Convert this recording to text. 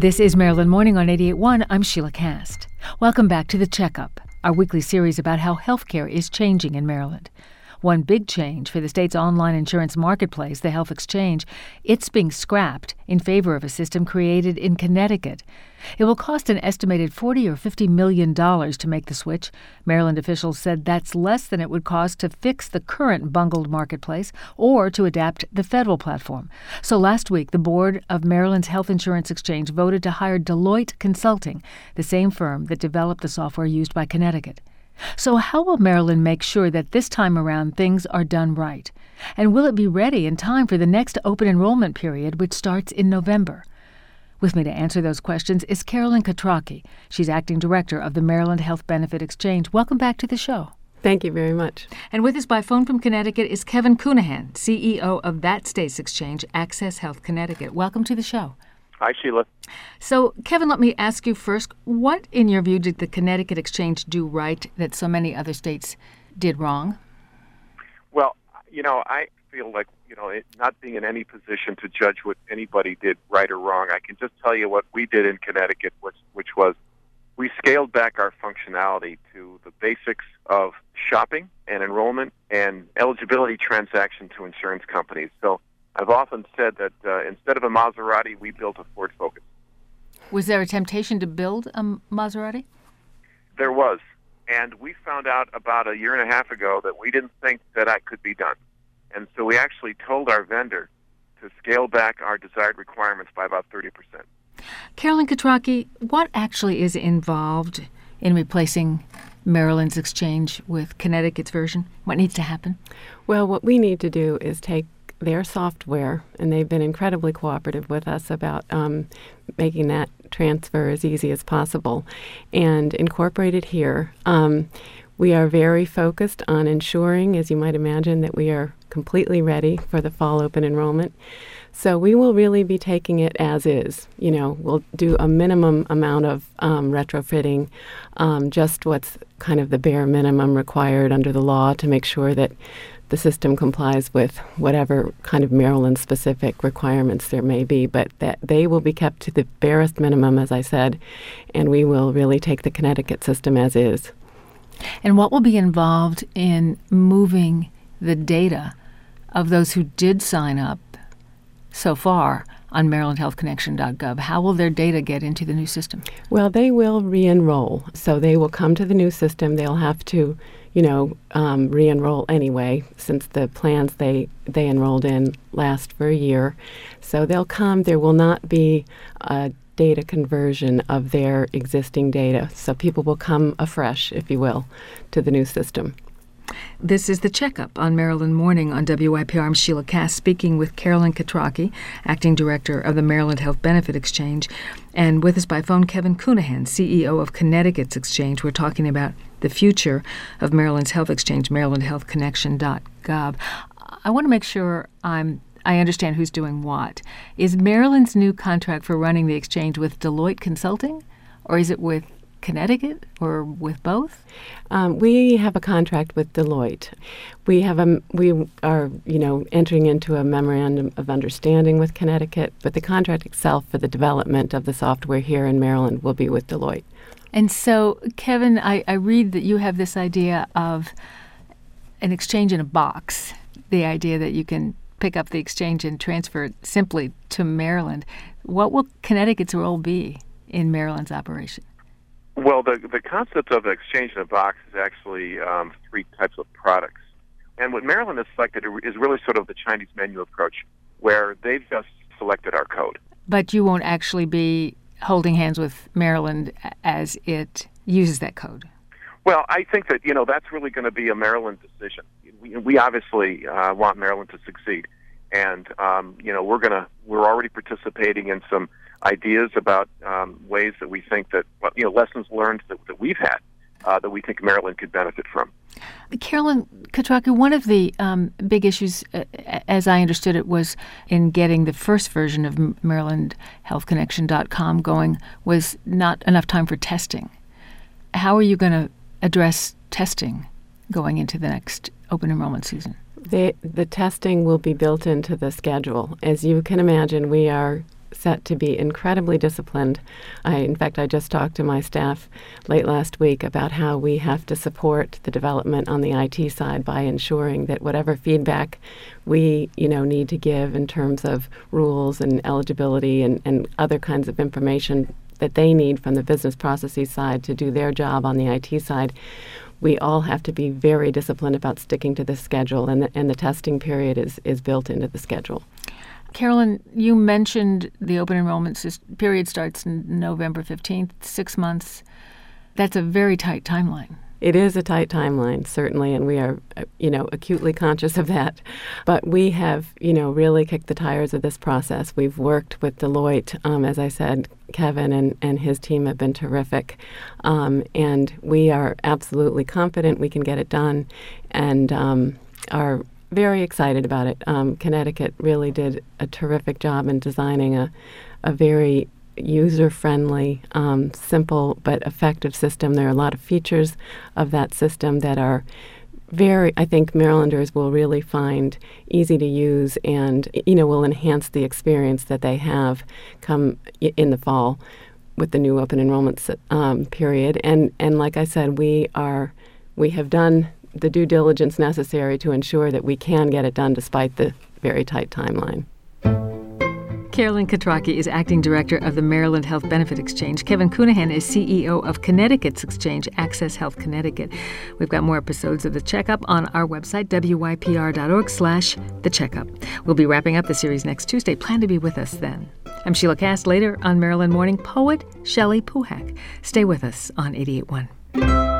This is Maryland Morning on 88.1. I'm Sheila Cast. Welcome back to The Checkup, our weekly series about how healthcare is changing in Maryland. One big change for the state's online insurance marketplace, the Health Exchange, it's being scrapped in favor of a system created in Connecticut. It will cost an estimated $40 or $50 million to make the switch. Maryland officials said that's less than it would cost to fix the current bungled marketplace or to adapt the federal platform. So last week, the board of Maryland's Health Insurance Exchange voted to hire Deloitte Consulting, the same firm that developed the software used by Connecticut. So how will Maryland make sure that this time around things are done right? And will it be ready in time for the next open enrollment period, which starts in November? With me to answer those questions is Carolyn Katrocki. She's acting director of the Maryland Health Benefit Exchange. Welcome back to the show. Thank you very much. And with us by phone from Connecticut is Kevin Counihan, CEO of that state's exchange, Access Health Connecticut. Welcome to the show. Hi, Sheila. So, Kevin, let me ask you first, what, in your view, did the Connecticut Exchange do right that so many other states did wrong? Well, I feel like, not being in any position to judge what anybody did right or wrong, I can just tell you what we did in Connecticut, which was we scaled back our functionality to the basics of shopping and enrollment and eligibility transaction to insurance companies. So I've often said that instead of a Maserati, we built a Ford Focus. Was there a temptation to build a Maserati? There was. And we found out about a year and a half ago that we didn't think that could be done. And so we actually told our vendor to scale back our desired requirements by about 30%. Carolyn Katrocki, what actually is involved in replacing Maryland's exchange with Connecticut's version? What needs to happen? Well, what we need to do is take their software, and they've been incredibly cooperative with us about making that transfer as easy as possible, and incorporate it here. We are very focused on ensuring, as you might imagine, that we are completely ready for the fall open enrollment. So we will really be taking it as is. We'll do a minimum amount of retrofitting, just what's kind of the bare minimum required under the law to make sure that the system complies with whatever kind of Maryland-specific requirements there may be, but that they will be kept to the barest minimum, as I said, and we will really take the Connecticut system as is. And what will be involved in moving the data of those who did sign up so far on MarylandHealthConnection.gov? How will their data get into the new system? Well, they will re-enroll. So they will come to the new system. They'll have to re-enroll anyway, since the plans they enrolled in last for a year. So they'll come. There will not be a data conversion of their existing data. So people will come afresh, if you will, to the new system. This is The Checkup on Maryland Morning on WYPR. I'm Sheila Cast, speaking with Carolyn Katrocki, acting director of the Maryland Health Benefit Exchange. And with us by phone, Kevin Counihan, CEO of Connecticut's Exchange. We're talking about the future of Maryland's health exchange, MarylandHealthConnection.gov. I want to make sure I understand who's doing what. Is Maryland's new contract for running the exchange with Deloitte Consulting, or is it with Connecticut, or with both? We have a contract with Deloitte. We are entering into a memorandum of understanding with Connecticut, but the contract itself for the development of the software here in Maryland will be with Deloitte. And so, Kevin, I read that you have this idea of an exchange in a box, the idea that you can pick up the exchange and transfer it simply to Maryland. What will Connecticut's role be in Maryland's operation? Well, the concept of exchange in a box is actually three types of products. And what Maryland has selected is really sort of the Chinese menu approach, where they've just selected our code. But you won't actually be holding hands with Maryland as it uses that code? Well, I think that, that's really going to be a Maryland decision. We obviously want Maryland to succeed. And, we're already participating in some ideas about ways that we think that, lessons learned that we've had that we think Maryland could benefit from. Carolyn Katrocki, one of the big issues, as I understood it, was in getting the first version of MarylandHealthConnection.com going was not enough time for testing. How are you going to address testing going into the next open enrollment season? The testing will be built into the schedule. As you can imagine, we are set to be incredibly disciplined. In fact, I just talked to my staff late last week about how we have to support the development on the IT side by ensuring that whatever feedback we, need to give in terms of rules and eligibility and other kinds of information that they need from the business processes side to do their job on the IT side, we all have to be very disciplined about sticking to the schedule, and the testing period is built into the schedule. Carolyn, you mentioned the open enrollment period starts November 15th, 6 months. That's a very tight timeline. It is a tight timeline, certainly, and we are, acutely conscious of that. But we have, really kicked the tires of this process. We've worked with Deloitte. As I said, Kevin and his team have been terrific. And we are absolutely confident we can get it done and are very excited about it. Connecticut really did a terrific job in designing a very user-friendly, simple but effective system. There are a lot of features of that system that are I think Marylanders will really find easy to use and, will enhance the experience that they have come in the fall with the new open enrollment period. And like I said, we have done the due diligence necessary to ensure that we can get it done despite the very tight timeline. Carolyn Katrocki is Acting Director of the Maryland Health Benefit Exchange. Kevin Counihan is CEO of Connecticut's exchange, Access Health Connecticut. We've got more episodes of The Checkup on our website, wypr.org/The Checkup. We'll be wrapping up the series next Tuesday. Plan to be with us then. I'm Sheila Kast. Later on Maryland Morning, poet Shelley Puhak. Stay with us on 88.1.